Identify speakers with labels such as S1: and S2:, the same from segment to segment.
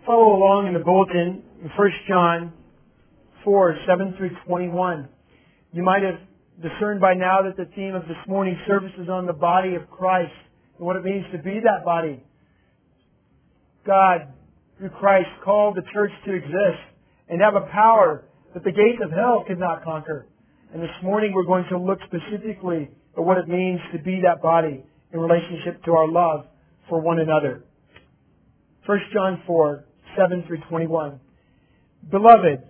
S1: follow along in the bulletin in 1 John 4, 7 through 21. You might have discerned by now that the theme of this morning's service is on the body of Christ and what it means to be that body. God, through Christ, called the church to exist and have a power that the gates of hell could not conquer. And this morning we're going to look specifically at what it means to be that body in relationship to our love for one another. 1 John 4, 7 through 21. Beloved,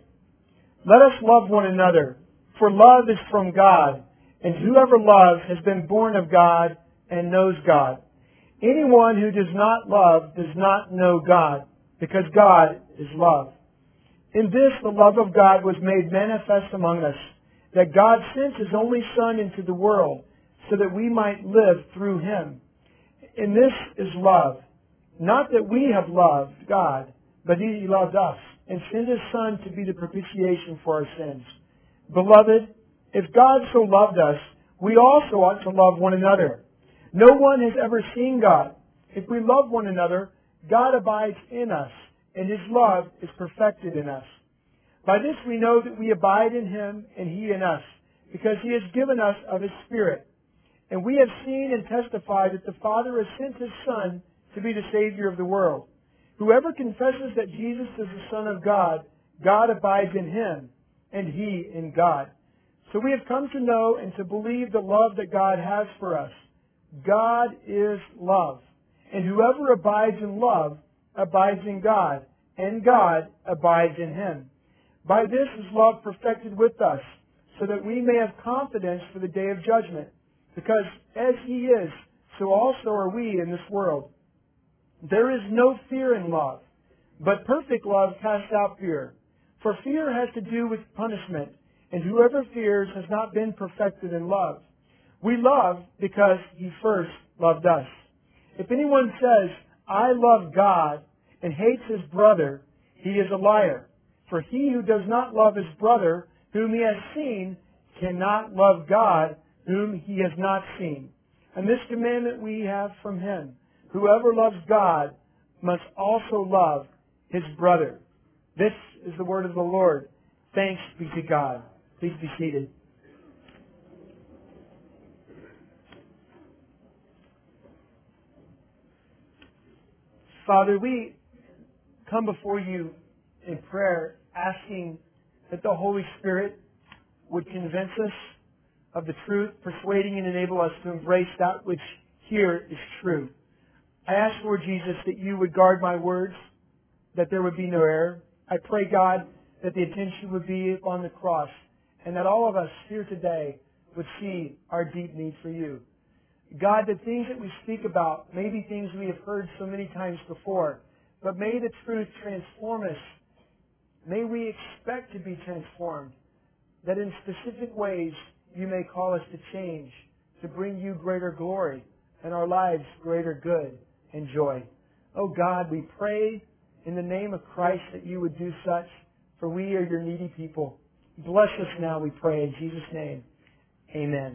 S1: let us love one another, for love is from God, and whoever loves has been born of God and knows God. Anyone who does not love does not know God, because God is love. In this the love of God was made manifest among us, that God sent His only Son into the world, so that we might live through Him. And this is love. Not that we have loved God, but He loved us and sent His Son to be the propitiation for our sins. Beloved, if God so loved us, we also ought to love one another. No one has ever seen God. If we love one another, God abides in us, and His love is perfected in us. By this we know that we abide in Him and He in us, because He has given us of His Spirit. And we have seen and testified that the Father has sent His Son to be the Savior of the world. Whoever confesses that Jesus is the Son of God, God abides in Him, and He in God. So we have come to know and to believe the love that God has for us. God is love. And whoever abides in love abides in God, and God abides in Him. By this is love perfected with us, so that we may have confidence for the day of judgment. Because as He is, so also are we in this world. There is no fear in love, but perfect love casts out fear. For fear has to do with punishment, and whoever fears has not been perfected in love. We love because He first loved us. If anyone says, I love God, and hates his brother, he is a liar. For he who does not love his brother, whom he has seen, cannot love God, whom he has not seen. And this commandment we have from Him: whoever loves God must also love his brother. This is the word of the Lord. Thanks be to God. Please be seated. Father, we come before You in prayer, asking that the Holy Spirit would convince us of the truth, persuading and enable us to embrace that which here is true. I ask, Lord Jesus, that You would guard my words, that there would be no error. I pray, God, that the attention would be upon the cross, and that all of us here today would see our deep need for You. God, the things that we speak about may be things we have heard so many times before, but may the truth transform us. May we expect to be transformed, that in specific ways You may call us to change, to bring You greater glory and our lives greater good and joy. Oh God, we pray in the name of Christ that You would do such, for we are Your needy people. Bless us now, we pray, in Jesus' name. Amen.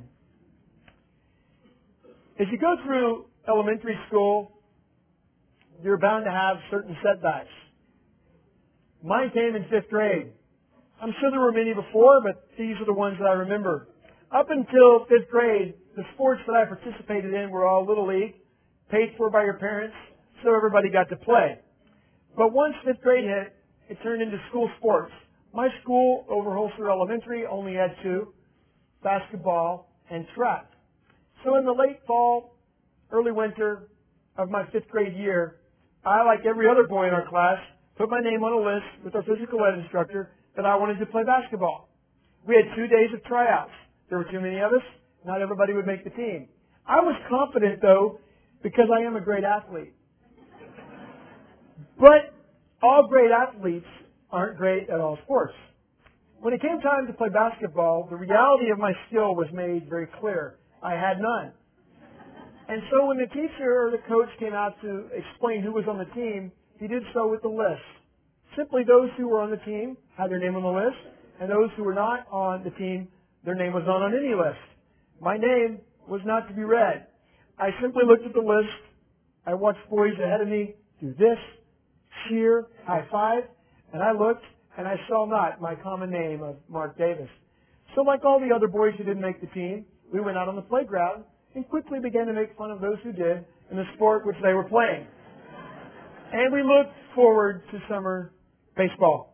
S1: As you go through elementary school, you're bound to have certain setbacks. Mine came in 5th grade. I'm sure there were many before, but these are the ones that I remember. Up until 5th grade, the sports that I participated in were all Little League, paid for by your parents, so everybody got to play. But once 5th grade hit, it turned into school sports. My school, Overholser Elementary, only had 2, basketball and track. So in the late fall, early winter of my 5th grade year, I, like every other boy in our class, put my name on a list with our physical ed instructor that I wanted to play basketball. We had 2 days of tryouts. There were too many of us. Not everybody would make the team. I was confident, though, because I am a great athlete. But all great athletes aren't great at all sports. When it came time to play basketball, the reality of my skill was made very clear. I had none. And so when the teacher or the coach came out to explain who was on the team, he did so with a list. Simply those who were on the team had their name on the list, and those who were not on the team, their name was not on any list. My name was not to be read. I simply looked at the list. I watched boys ahead of me do this, cheer, high five, and I looked and I saw not my common name of Mark Davis. So like all the other boys who didn't make the team, we went out on the playground and quickly began to make fun of those who did in the sport which they were playing. And we looked forward to summer baseball.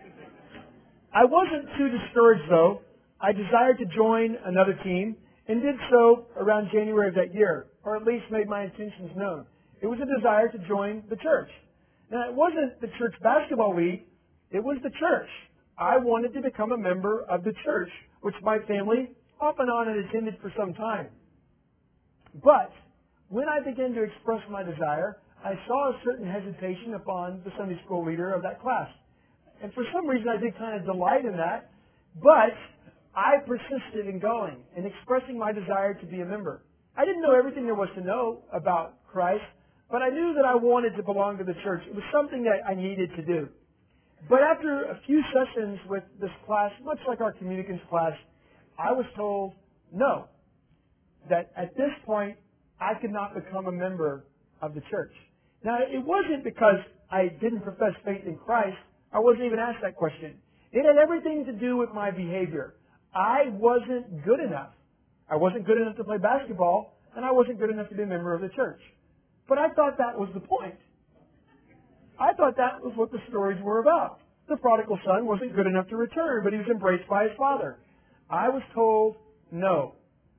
S1: I wasn't too discouraged, though. I desired to join another team and did so around January of that year, or at least made my intentions known. It was a desire to join the church. Now, it wasn't the church basketball league. It was the church. I wanted to become a member of the church, which my family off and on had attended for some time. But when I began to express my desire, I saw a certain hesitation upon the Sunday school leader of that class. And for some reason, I did kind of delight in that. But I persisted in going and expressing my desire to be a member. I didn't know everything there was to know about Christ, but I knew that I wanted to belong to the church. It was something that I needed to do. But after a few sessions with this class, much like our communicants class, I was told no, that at this point I could not become a member of the church. Now, it wasn't because I didn't profess faith in Christ. I wasn't even asked that question. It had everything to do with my behavior. I wasn't good enough. I wasn't good enough to play basketball, and I wasn't good enough to be a member of the church. But I thought that was the point. I thought that was what the stories were about. The prodigal son wasn't good enough to return, but he was embraced by his father. I was told no.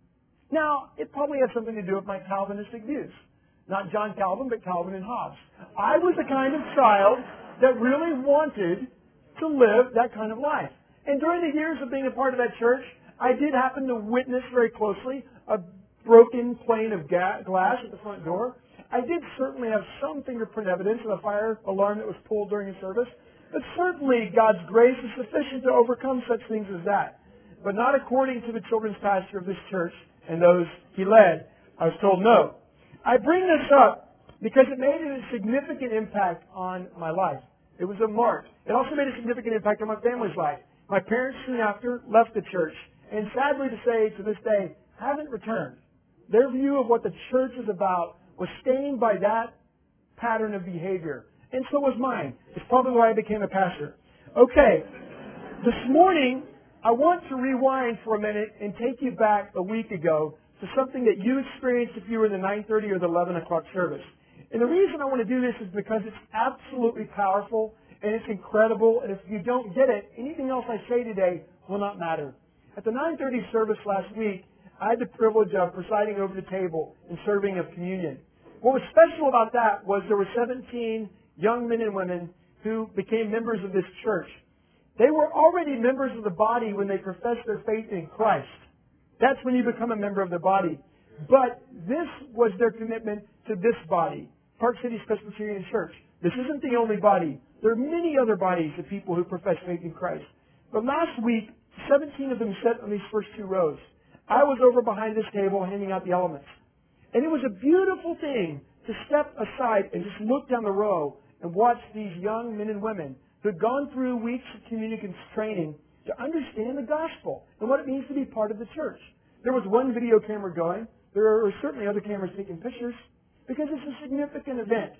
S1: Now, it probably had something to do with my Calvinistic views. Not John Calvin, but Calvin and Hobbes. I was the kind of child that really wanted to live that kind of life. And during the years of being a part of that church, I did happen to witness very closely a broken pane of glass at the front door. I did certainly have some fingerprint evidence of a fire alarm that was pulled during a service. But certainly God's grace is sufficient to overcome such things as that. But not according to the children's pastor of this church and those he led. I was told no. I bring this up because it made a significant impact on my life. It was a mark. It also made a significant impact on my family's life. My parents soon after left the church, and sadly to say, to this day, haven't returned. Their view of what the church is about was stained by that pattern of behavior. And so was mine. It's probably why I became a pastor. Okay, this morning, I want to rewind for a minute and take you back a week ago to something that you experienced if you were in the 9:30 or the 11 o'clock service. And the reason I want to do this is because it's absolutely powerful and it's incredible. And if you don't get it, anything else I say today will not matter. At the 9:30 service last week, I had the privilege of presiding over the table and serving of communion. What was special about that was there were 17 young men and women who became members of this church. They were already members of the body when they professed their faith in Christ. That's when you become a member of the body. But this was their commitment to this body, Park City Presbyterian Church. This isn't the only body. There are many other bodies of people who profess faith in Christ. But last week, 17 of them sat on these first two rows. I was over behind this table handing out the elements. And it was a beautiful thing to step aside and just look down the row and watch these young men and women who had gone through weeks of communicants training to understand the gospel and what it means to be part of the church. There was one video camera going. There were certainly other cameras taking pictures because it's a significant event.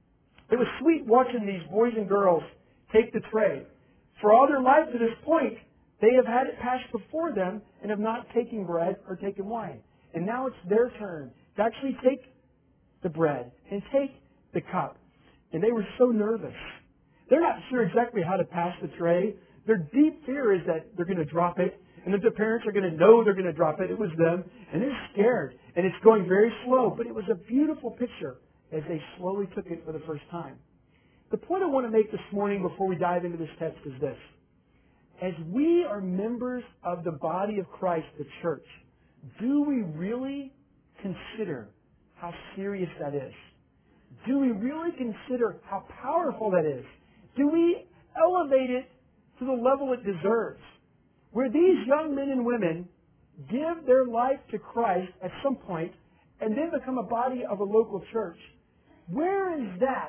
S1: It was sweet watching these boys and girls take the tray. For all their life to this point, they have had it passed before them and have not taken bread or taken wine. And now it's their turn to actually take the bread and take the cup. And they were so nervous. They're not sure exactly how to pass the tray. Their deep fear is that they're going to drop it, and that their parents are going to know they're going to drop it. It was them, and they're scared. And it's going very slow, but it was a beautiful picture as they slowly took it for the first time. The point I want to make this morning before we dive into this text is this. As we are members of the body of Christ, the church, do we really consider how serious that is? Do we really consider how powerful that is? Do we elevate it to the level it deserves? Where these young men and women give their life to Christ at some point and then become a body of a local church. Where is that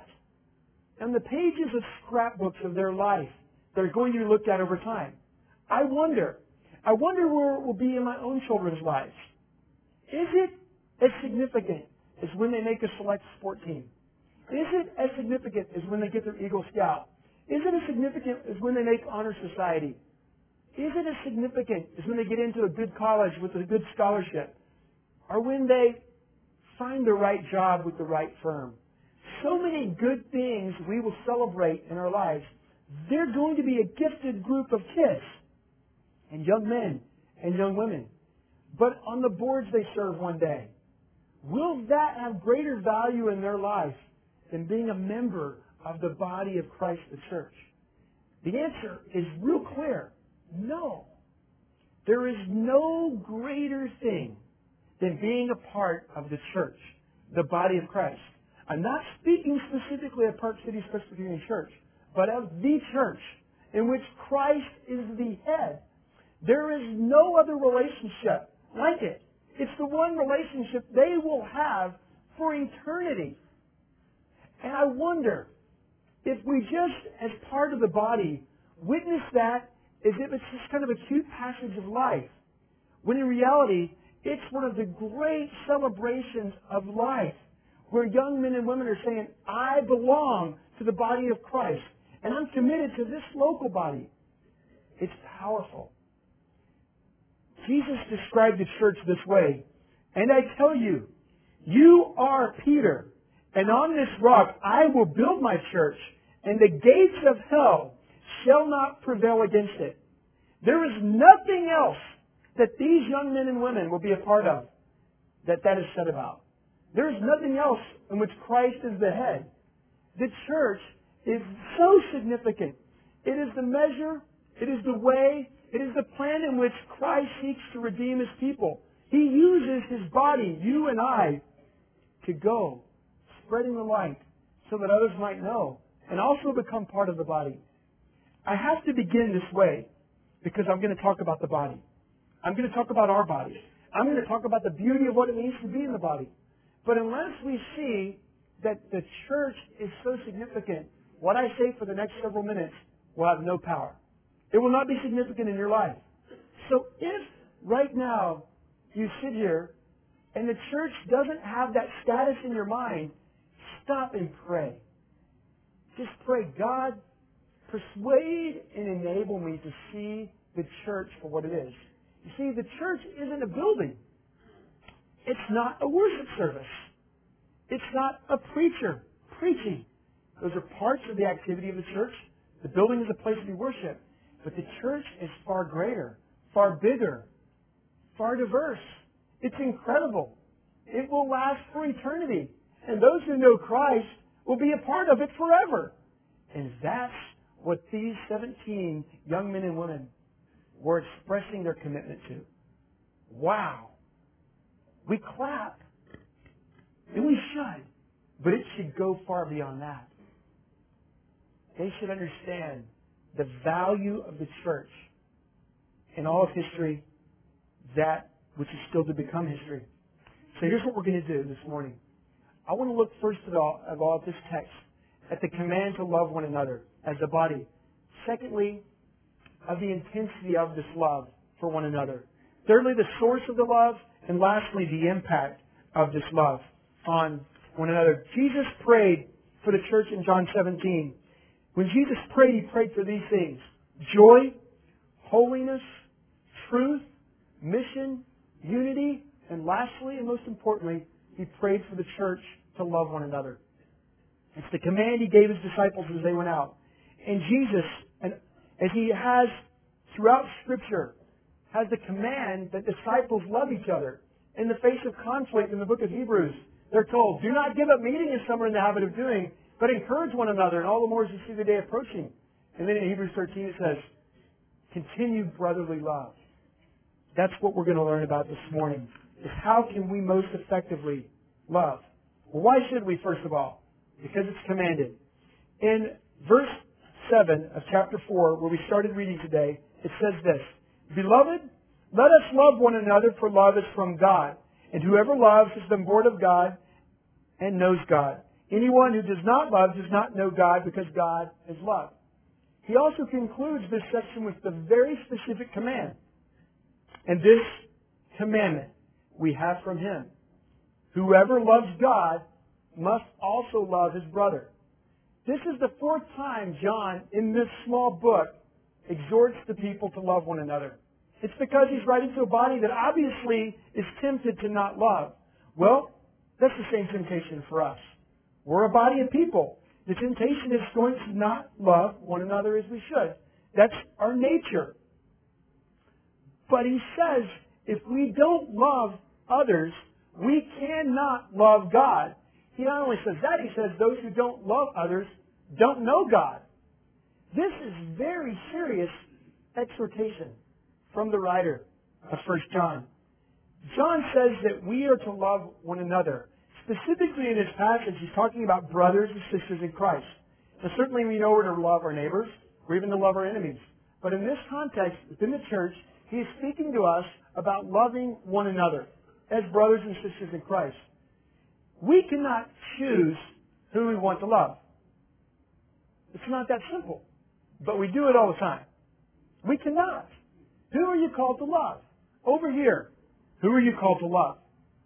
S1: on the pages of scrapbooks of their life that are going to be looked at over time? I wonder where it will be in my own children's lives. Is it as significant as when they make a select sport team? Is it as significant as when they get their Eagle Scout? Is it as significant as when they make Honor Society? Is it as significant as when they get into a good college with a good scholarship? Or when they find the right job with the right firm? So many good things we will celebrate in our lives. They're going to be a gifted group of kids and young men and young women. But on the boards they serve one day, will that have greater value in their life than being a member of the body of Christ, the church? The answer is real clear. No. There is no greater thing than being a part of the church, the body of Christ. I'm not speaking specifically of Park City Presbyterian Church, but of the church in which Christ is the head. There is no other relationship like it. It's the one relationship they will have for eternity. And I wonder if we just, as part of the body, witness that as if it's just kind of a cute passage of life, when in reality, it's one of the great celebrations of life, where young men and women are saying, I belong to the body of Christ, and I'm committed to this local body. It's powerful. Jesus described the church this way, and I tell you, you are Peter, and on this rock I will build my church, and the gates of hell shall not prevail against it. There is nothing else that these young men and women will be a part of that is said about. There is nothing else in which Christ is the head. The church is so significant. It is the measure, it is the way, it is the plan in which Christ seeks to redeem His people. He uses His body, you and I, to go, spreading the light so that others might know and also become part of the body. I have to begin this way because I'm going to talk about the body. I'm going to talk about our body. I'm going to talk about the beauty of what it means to be in the body. But unless we see that the church is so significant, what I say for the next several minutes will have no power. It will not be significant in your life. So if right now you sit here and the church doesn't have that status in your mind, stop and pray. Just pray, God, persuade and enable me to see the church for what it is. You see, the church isn't a building. It's not a worship service. It's not a preacher preaching. Those are parts of the activity of the church. The building is a place to be worshiped. But the church is far greater, far bigger, far diverse. It's incredible. It will last for eternity. And those who know Christ will be a part of it forever. And that's what these 17 young men and women were expressing their commitment to. Wow. We clap. And we should. But it should go far beyond that. They should understand the value of the church in all of history, that which is still to become history. So here's what we're going to do this morning. I want to look first of all at this text, at the command to love one another as a body. Secondly, of the intensity of this love for one another. Thirdly, the source of the love. And lastly, the impact of this love on one another. Jesus prayed for the church in John 17. When Jesus prayed, He prayed for these things: joy, holiness, truth, mission, unity, and lastly, and most importantly, He prayed for the church to love one another. It's the command He gave His disciples as they went out. And Jesus, as He has throughout Scripture, has the command that disciples love each other. In the face of conflict in the book of Hebrews, they're told, do not give up meeting as some are in the habit of doing, but encourage one another, and all the more as you see the day approaching. And then in Hebrews 13 it says, continue brotherly love. That's what we're going to learn about this morning, is how can we most effectively love? Well, why should we, first of all? Because it's commanded. In verse 7 of chapter 4, where we started reading today, it says this: Beloved, let us love one another, for love is from God. And whoever loves has been born of God and knows God. Anyone who does not love does not know God, because God is love. He also concludes this section with the very specific command. And this commandment we have from Him: whoever loves God must also love his brother. This is the fourth time John, in this small book, exhorts the people to love one another. It's because he's writing to a body that obviously is tempted to not love. Well, that's the same temptation for us. We're a body of people. The temptation is going to not love one another as we should. That's our nature. But he says, if we don't love others, we cannot love God. He not only says that, he says those who don't love others don't know God. This is very serious exhortation from the writer of 1 John. John says that we are to love one another. Specifically in this passage, he's talking about brothers and sisters in Christ. Now, certainly we know we're to love our neighbors, or even to love our enemies. But in this context, within the church, he is speaking to us about loving one another as brothers and sisters in Christ. We cannot choose who we want to love. It's not that simple. But we do it all the time. We cannot. Who are you called to love? Over here, who are you called to love?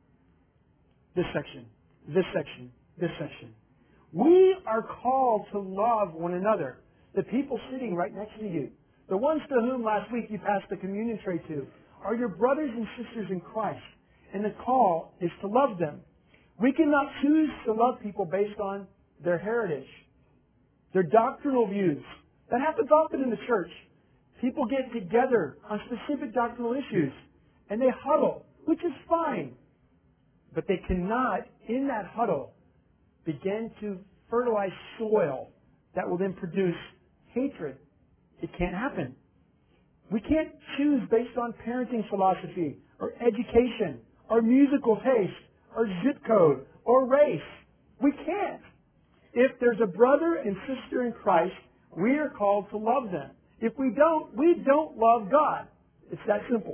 S1: This section, this section, this section. We are called to love one another. The people sitting right next to you, the ones to whom last week you passed the communion tray to, are your brothers and sisters in Christ. And the call is to love them. We cannot choose to love people based on their heritage, their doctrinal views. That happens often in the church. People get together on specific doctrinal issues, and they huddle, which is fine. But they cannot, in that huddle, begin to fertilize soil that will then produce hatred. It can't happen. We can't choose based on parenting philosophy, or education, or musical taste, or zip code, or race. We can't. If there's a brother and sister in Christ, we are called to love them. If we don't love God. It's that simple.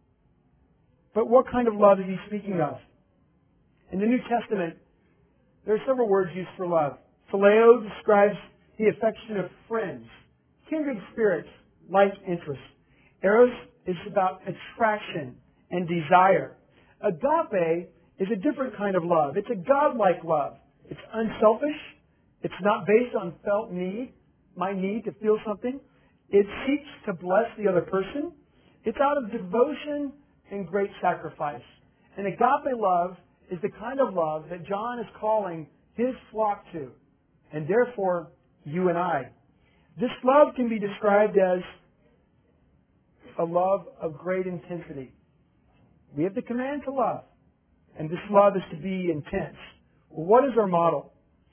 S1: But what kind of love is he speaking of? In the New Testament, there are several words used for love. Phileo describes the affection of friends, kindred spirits, like interests. Eros is about attraction and desire. Agape is a different kind of love. It's a godlike love. It's unselfish. It's not based on felt need, my need to feel something. It seeks to bless the other person. It's out of devotion and great sacrifice. And agape love is the kind of love that John is calling his flock to, and therefore you and I. This love can be described as a love of great intensity. We have the command to love, and this love is to be intense. Well, what is our model?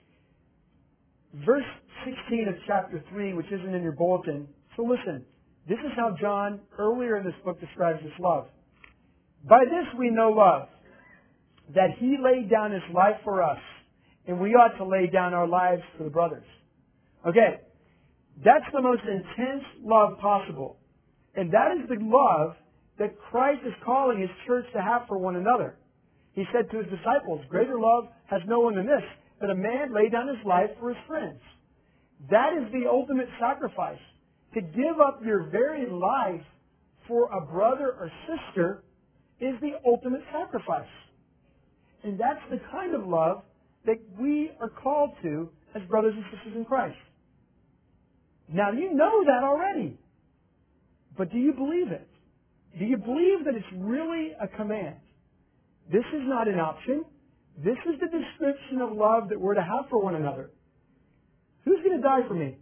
S1: Verse 16 of chapter 3, which isn't in your bulletin. So listen, this is how John, earlier in this book, describes this love. By this we know love, that he laid down his life for us, and we ought to lay down our lives for the brothers. Okay, that's the most intense love possible. And that is the love that Christ is calling his church to have for one another. He said to his disciples, greater love has no one than this, that a man lay down his life for his friends. That is the ultimate sacrifice. To give up your very life for a brother or sister is the ultimate sacrifice. And that's the kind of love that we are called to as brothers and sisters in Christ. Now, you know that already. But do you believe it? Do you believe that it's really a command? This is not an option. This is the description of love that we're to have for one another. Who's going to die for me?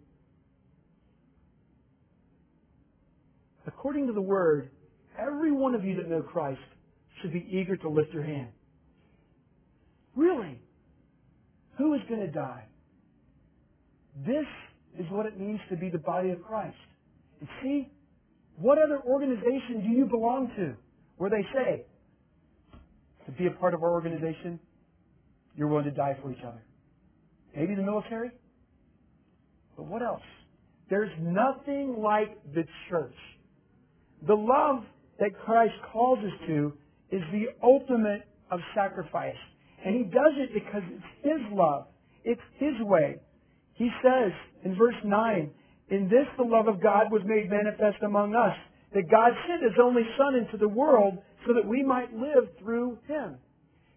S1: According to the Word, every one of you that know Christ should be eager to lift your hand. Really? Who is going to die? This is what it means to be the body of Christ. And see, what other organization do you belong to where they say, to be a part of our organization, you're willing to die for each other? Maybe the military? But what else? There's nothing like the church. The love that Christ calls us to is the ultimate of sacrifice. And he does it because it's his love. It's his way. He says in verse 9, in this the love of God was made manifest among us, that God sent his only Son into the world so that we might live through him.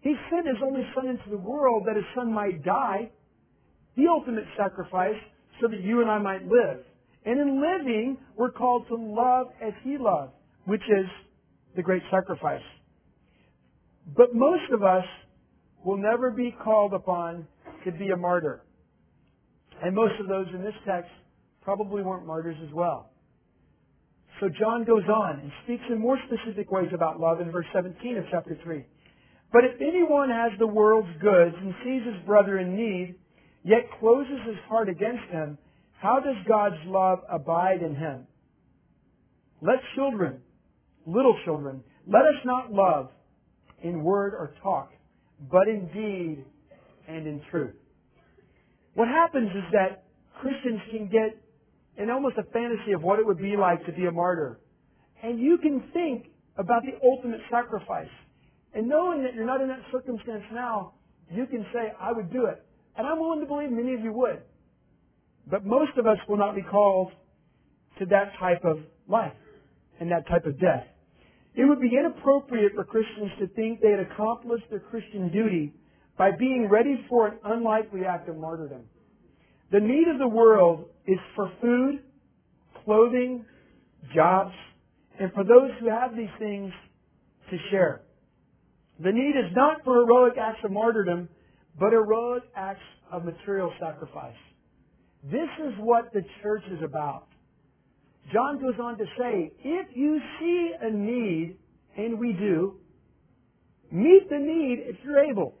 S1: He sent His only Son into the world that His Son might die, the ultimate sacrifice, so that you and I might live. And in living, we're called to love as He loved, which is the great sacrifice. But most of us will never be called upon to be a martyr. And most of those in this text probably weren't martyrs as well. So John goes on and speaks in more specific ways about love in verse 17 of chapter 3. But if anyone has the world's goods and sees his brother in need, yet closes his heart against him, how does God's love abide in him? Let children, little children, let us not love in word or talk, but in deed and in truth. What happens is that Christians can get in almost a fantasy of what it would be like to be a martyr. And you can think about the ultimate sacrifice. And knowing that you're not in that circumstance now, you can say, I would do it. And I'm willing to believe many of you would. But most of us will not be called to that type of life and that type of death. It would be inappropriate for Christians to think they had accomplished their Christian duty by being ready for an unlikely act of martyrdom. The need of the world is for food, clothing, jobs, and for those who have these things to share. The need is not for heroic acts of martyrdom, but heroic acts of material sacrifice. This is what the church is about. John goes on to say, if you see a need, and we do, meet the need if you're able.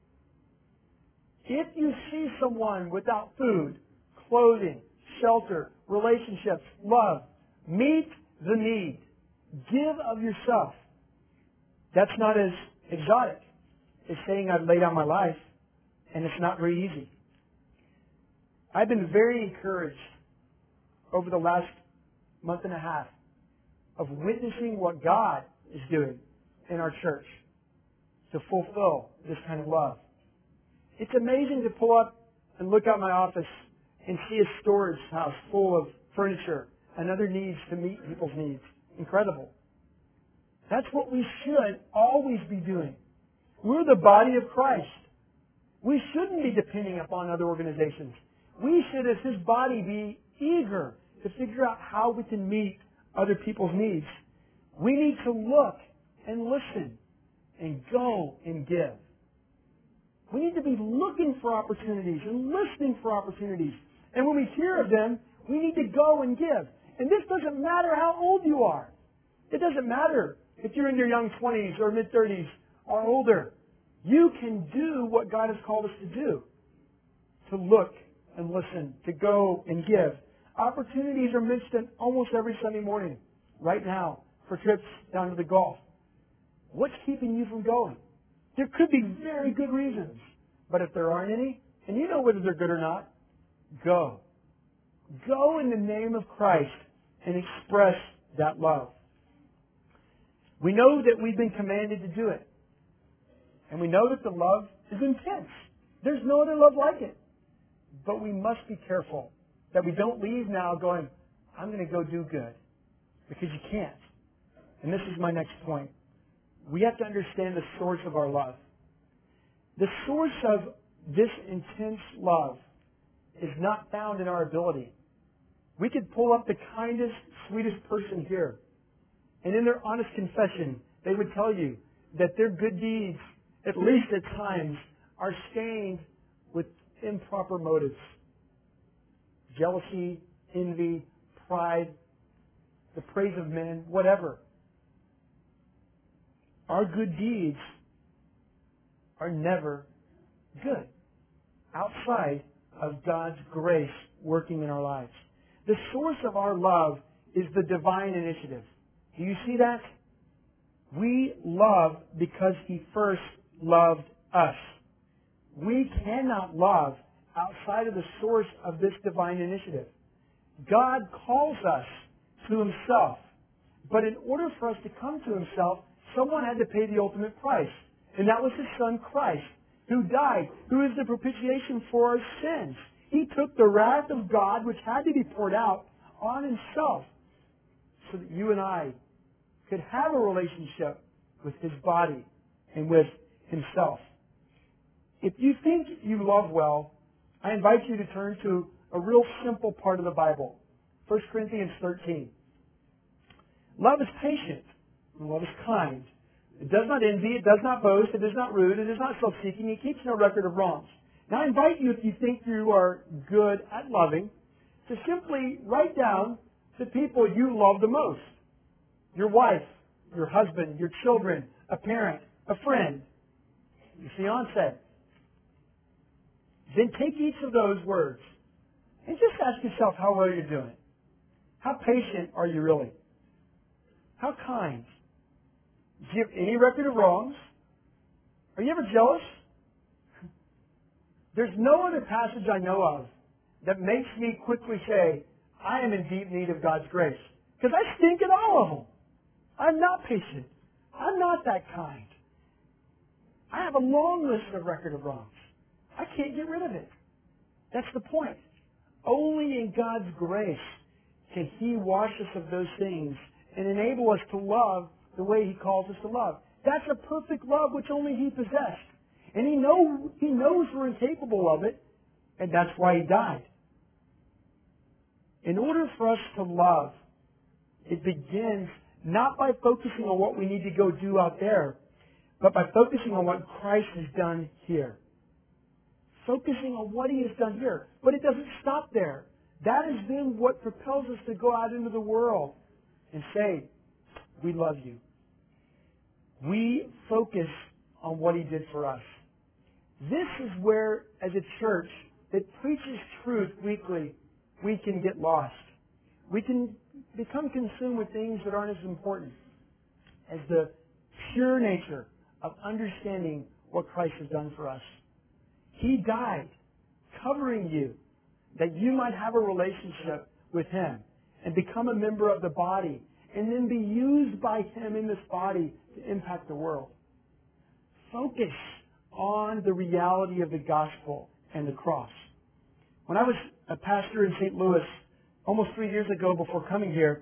S1: If you see someone without food, clothing, shelter, relationships, love, meet the need. Give of yourself. That's not as exotic as saying I've laid down my life, and it's not very easy. I've been very encouraged over the last month and a half of witnessing what God is doing in our church to fulfill this kind of love. It's amazing to pull up and look out my office and see a storage house full of furniture and other needs to meet people's needs. Incredible. That's what we should always be doing. We're the body of Christ. We shouldn't be depending upon other organizations. We should, as His body, be eager to figure out how we can meet other people's needs. We need to look and listen and go and give. We need to be looking for opportunities and listening for opportunities. And when we hear of them, we need to go and give. And this doesn't matter how old you are. It doesn't matter if you're in your young 20s or mid-30s or older. You can do what God has called us to do. To look and listen, to go and give. Opportunities are mentioned almost every Sunday morning, right now, for trips down to the Gulf. What's keeping you from going? There could be very good reasons. But if there aren't any, and you know whether they're good or not, go. Go in the name of Christ and express that love. We know that we've been commanded to do it. And we know that the love is intense. There's no other love like it. But we must be careful that we don't leave now going, I'm going to go do good. Because you can't. And this is my next point. We have to understand the source of our love. The source of this intense love is not found in our ability. We could pull up the kindest, sweetest person here, and in their honest confession, they would tell you that their good deeds, at least at times, are stained with improper motives. Jealousy, envy, pride, the praise of men, whatever. Our good deeds are never good outside of God's grace working in our lives. The source of our love is the divine initiative. Do you see that? We love because He first loved us. We cannot love outside of the source of this divine initiative. God calls us to Himself. But in order for us to come to Himself, someone had to pay the ultimate price. And that was His Son Christ, who died, who is the propitiation for our sins. He took the wrath of God, which had to be poured out, on Himself so that you and I could have a relationship with His body and with himself. If you think you love well, I invite you to turn to a real simple part of the Bible, 1 Corinthians 13. Love is patient, and love is kind. It does not envy, it does not boast, it is not rude, it is not self-seeking, it keeps no record of wrongs. Now I invite you, if you think you are good at loving, to simply write down the people you love the most. Your wife, your husband, your children, a parent, a friend, your fiancé. Then take each of those words and just ask yourself how well you're doing. How patient are you really? How kind? Do you have any record of wrongs? Are you ever jealous? There's no other passage I know of that makes me quickly say, I am in deep need of God's grace. Because I stink at all of them. I'm not patient. I'm not that kind. I have a long list of record of wrongs. I can't get rid of it. That's the point. Only in God's grace can He wash us of those things and enable us to love the way He calls us to love. That's a perfect love which only He possessed. And He knows we're incapable of it, and that's why He died. In order for us to love, it begins not by focusing on what we need to go do out there, but by focusing on what Christ has done here. Focusing on what He has done here. But it doesn't stop there. That has been what propels us to go out into the world and say, we love you. We focus on what He did for us. This is where, as a church that preaches truth weekly, we can get lost. We can become consumed with things that aren't as important as the pure nature of understanding what Christ has done for us. He died covering you that you might have a relationship with Him and become a member of the body and then be used by Him in this body to impact the world. Focus on the reality of the gospel and the cross. When I was a pastor in St. Louis almost 3 years ago before coming here,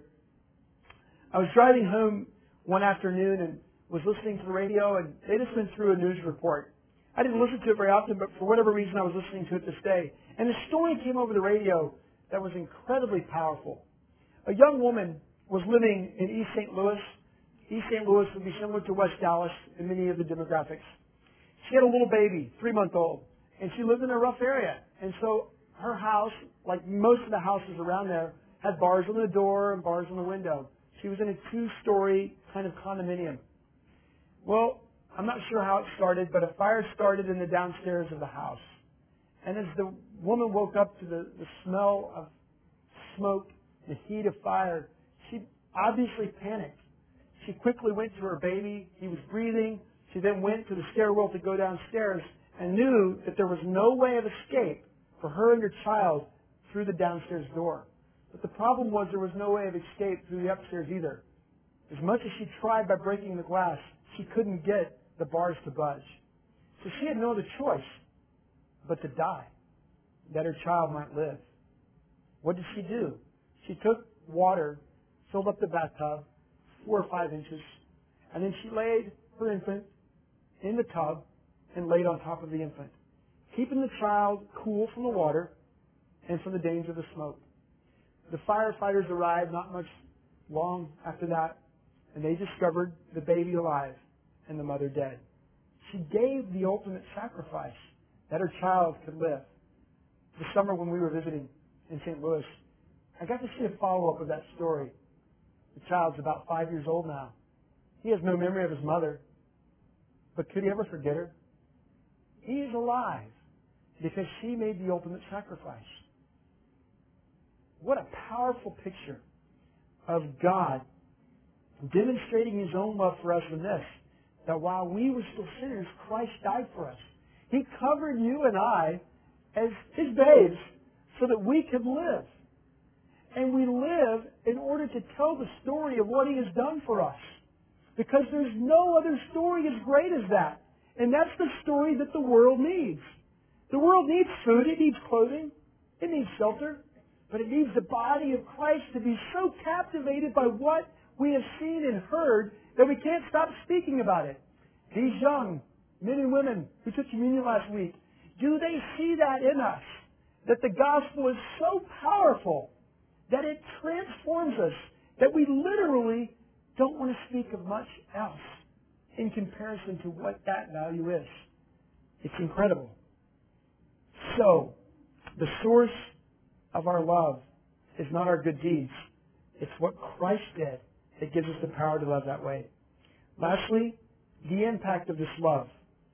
S1: I was driving home one afternoon and was listening to the radio, and they just went through a news report. I didn't listen to it very often, but for whatever reason I was listening to it this day. And a story came over the radio that was incredibly powerful. A young woman was living in East St. Louis. East St. Louis would be similar to West Dallas in many of the demographics. She had a little baby, 3-month-old, and she lived in a rough area. And so her house, like most of the houses around there, had bars on the door and bars on the window. She was in a 2-story kind of condominium. Well, I'm not sure how it started, but a fire started in the downstairs of the house. And as the woman woke up to the smell of smoke, the heat of fire, she obviously panicked. She quickly went to her baby. He was breathing. She then went to the stairwell to go downstairs and knew that there was no way of escape for her and her child through the downstairs door. But the problem was there was no way of escape through the upstairs either. As much as she tried by breaking the glass, she couldn't get the bars to budge. So she had no other choice but to die, that her child might live. What did she do? She took water, filled up the bathtub, 4 or 5 inches, and then she laid her infant in the tub and laid on top of the infant, keeping the child cool from the water and from the danger of the smoke. The firefighters arrived not much long after that, and they discovered the baby alive and the mother dead. She gave the ultimate sacrifice that her child could live. This summer when we were visiting in St. Louis, I got to see a follow-up of that story. The child's about 5 years old now. He has no memory of his mother, but could he ever forget her? He is alive because she made the ultimate sacrifice. What a powerful picture of God demonstrating His own love for us in this, that while we were still sinners, Christ died for us. He covered you and I as His babes so that we could live. And we live in order to tell the story of what He has done for us. Because there's no other story as great as that. And that's the story that the world needs. The world needs food, it needs clothing, it needs shelter, but it needs the body of Christ to be so captivated by what we have seen and heard that we can't stop speaking about it. These young men and women who took communion last week, do they see that in us? That the gospel is so powerful that it transforms us, that we literally don't want to speak of much else in comparison to what that value is. It's incredible. So, the source of our love is not our good deeds. It's what Christ did that gives us the power to love that way. Lastly, the impact of this love.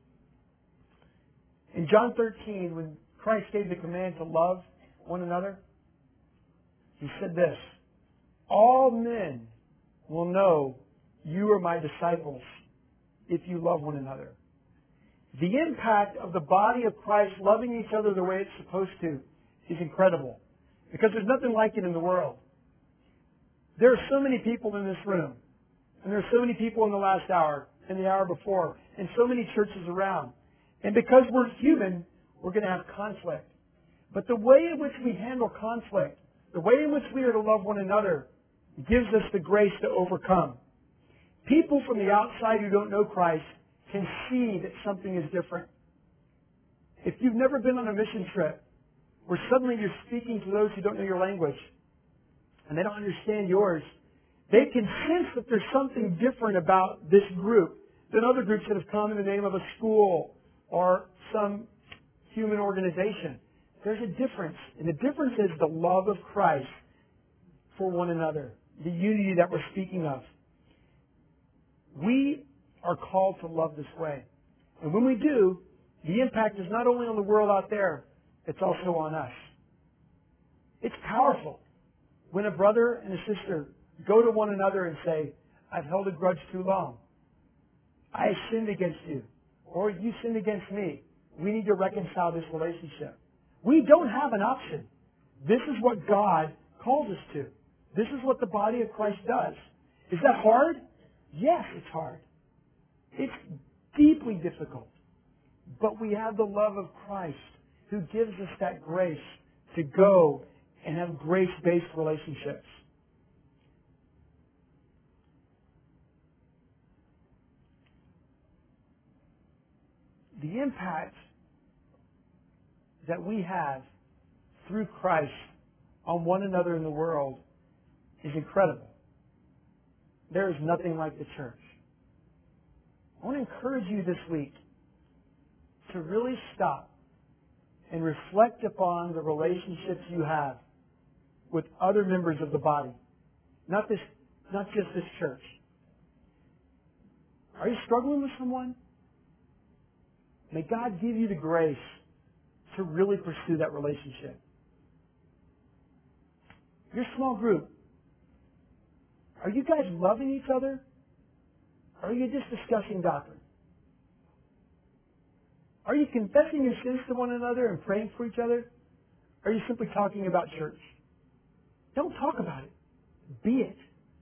S1: In John 13, when Christ gave the command to love one another, He said this, all men will know you are my disciples if you love one another. The impact of the body of Christ loving each other the way it's supposed to is incredible. Because there's nothing like it in the world. There are so many people in this room. And there are so many people in the last hour and the hour before. And so many churches around. And because we're human, we're going to have conflict. But the way in which we handle conflict, the way in which we are to love one another, gives us the grace to overcome. People from the outside who don't know Christ can see that something is different. If you've never been on a mission trip, where suddenly you're speaking to those who don't know your language, and they don't understand yours, they can sense that there's something different about this group than other groups that have come in the name of a school or some human organization. There's a difference. And the difference is the love of Christ for one another. The unity that we're speaking of. We are called to love this way. And when we do, the impact is not only on the world out there, it's also on us. It's powerful when a brother and a sister go to one another and say, I've held a grudge too long. I sinned against you. Or you sinned against me. We need to reconcile this relationship. We don't have an option. This is what God calls us to. This is what the body of Christ does. Is that hard? Yes, it's hard. It's deeply difficult. But we have the love of Christ who gives us that grace to go and have grace-based relationships. The impact that we have through Christ on one another in the world is incredible. There is nothing like the church. I want to encourage you this week to really stop and reflect upon the relationships you have with other members of the body. Not just this church. Are you struggling with someone? May God give you the grace to really pursue that relationship. Your small group, are you guys loving each other? Or are you just discussing doctrine? Are you confessing your sins to one another and praying for each other? Or are you simply talking about church? Don't talk about it. Be it.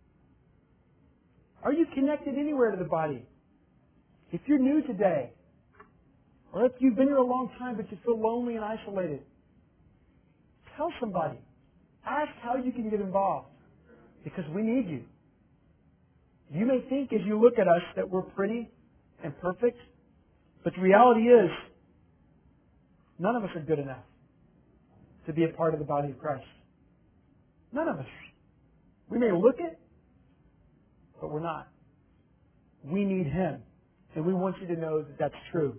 S1: Are you connected anywhere to the body? If you're new today, or if you've been here a long time but you feel lonely and isolated, tell somebody. Ask how you can get involved. Because we need you. You may think as you look at us that we're pretty and perfect, but the reality is none of us are good enough to be a part of the body of Christ. None of us. We may look it, but we're not. We need Him. And we want you to know that that's true.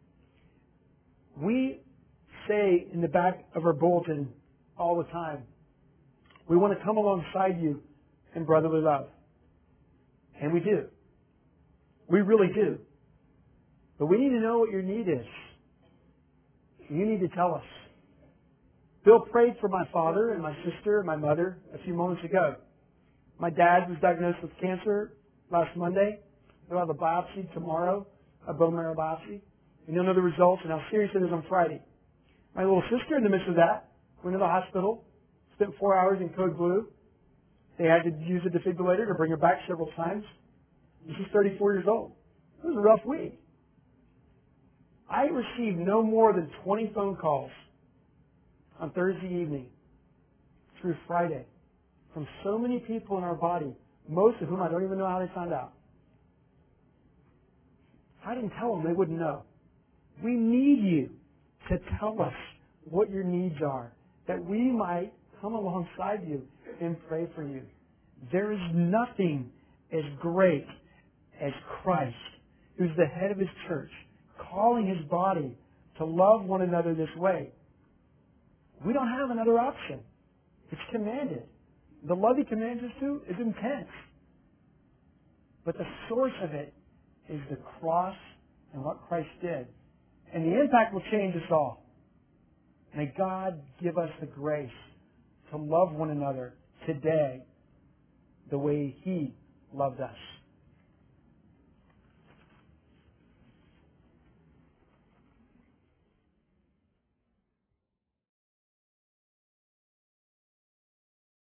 S1: We say in the back of our bulletin all the time, we want to come alongside you in brotherly love. And we do. We really do. But we need to know what your need is. You need to tell us. Bill prayed for my father and my sister and my mother a few moments ago. My dad was diagnosed with cancer last Monday. They'll have a biopsy tomorrow, a bone marrow biopsy. And you'll know the results and how serious it is on Friday. My little sister, in the midst of that, went to the hospital, spent 4 hours in code blue. They had to use a defibrillator to bring her back several times. She's 34 years old. It was a rough week. I received no more than 20 phone calls on Thursday evening through Friday from so many people in our body, most of whom I don't even know how they found out. I didn't tell them, they wouldn't know. We need you to tell us what your needs are, that we might come alongside you and pray for you. There is nothing as great as Christ, who's the head of His church, calling His body to love one another this way. We don't have another option. It's commanded. The love He commands us to is intense. But the source of it is the cross and what Christ did. And the impact will change us all. May God give us the grace to love one another today the way He loved us.